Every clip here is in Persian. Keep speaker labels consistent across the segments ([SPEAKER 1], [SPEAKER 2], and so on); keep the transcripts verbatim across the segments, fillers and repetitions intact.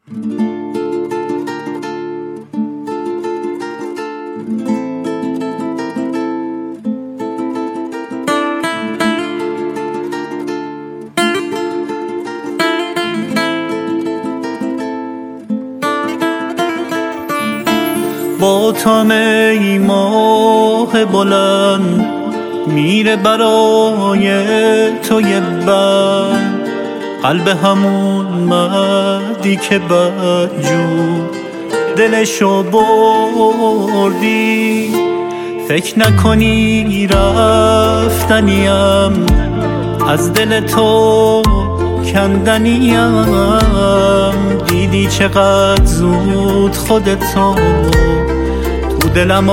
[SPEAKER 1] با تو ای ماه بلند میره برای تو یه بند، قلب همون مردی که بدجور دلشو بردی. فکر نکنی رفتنیم، از دل تو کندنیم. دیدی چقدر زود خودتو تو دلم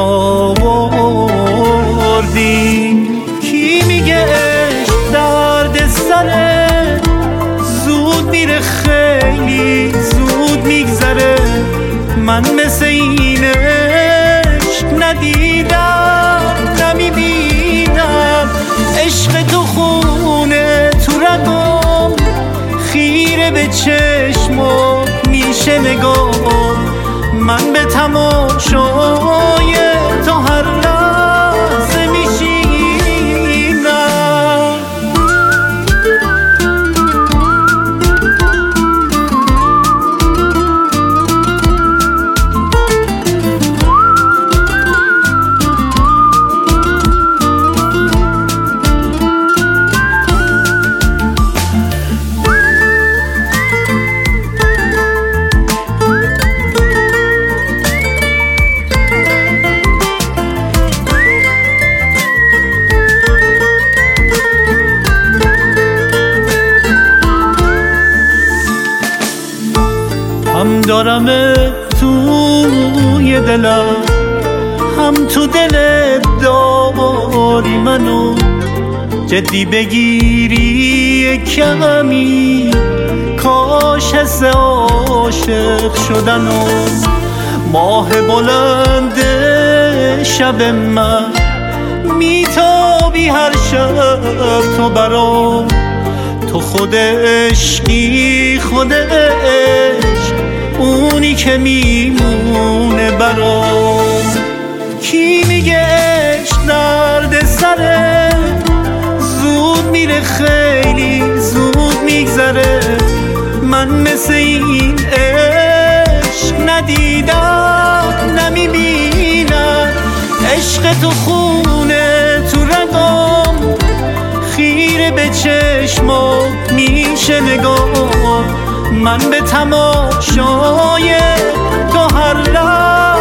[SPEAKER 1] آوردی. کی میگه عشق درد سره، زود میره خیلی زود میگذره. من مثل این عشق ندیدم نمیبینم. عشق تو خونه تو رگم، خیره به چشمم میشه نگاه. من به تماشای تو هر لحظه میشینم. هم دارم توی دلم، هم تو دلت داری منو. جدی بگیری کمی، کاش حس عاشق شدنو. ماه بلند شب من میتابی هر شب تو برام. تو خود عشقی، خود عشق، اونی که میمونه برام. کی میگه عشق درد سره، زود میره خیلی زود میگذره. من مثل این عشق ندیدم نمیبینم. عشق تو خونه تو رگم، خیره به چشمم میشه نگاه. من به تماشای تو هر لحظه